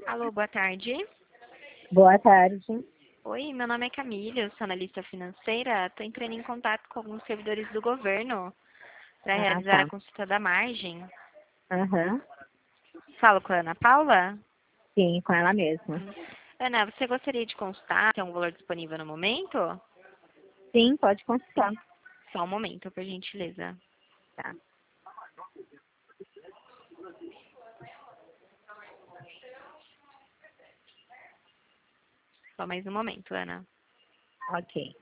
Alô, boa tarde. Boa tarde. Oi, meu nome é Camila, eu sou analista financeira. Estou entrando em contato com alguns servidores do governo para Ah, realizar a tá. consulta da margem. Aham. Falo com a Ana Paula? Sim, com ela mesma. Ana, você gostaria de consultar? Tem um valor disponível no momento? Sim, pode consultar. Só um momento, por gentileza. Tá. Só mais um momento, Ana. Ok.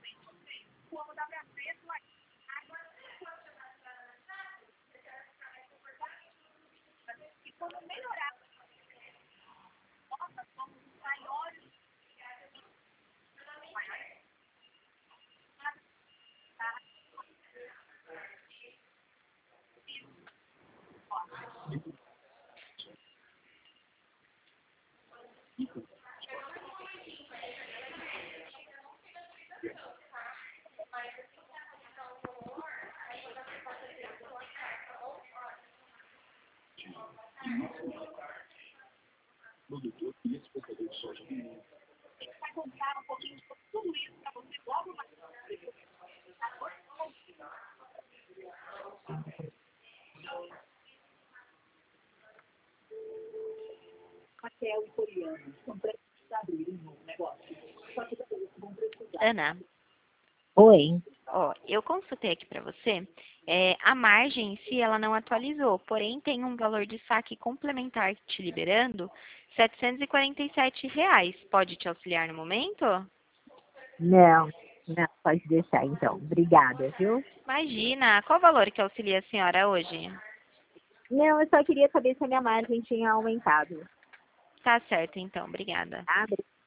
Ana, Oi. ó, eu consultei aqui para você. A margem em si, ela não atualizou, porém tem um valor de saque complementar te liberando R$ 747. Pode te auxiliar no momento? Não, não, pode deixar então. Obrigada, viu? Imagina, qual o valor que auxilia a senhora hoje? Não, eu só queria saber se a minha margem tinha aumentado. Tá certo, então, obrigada. Tá?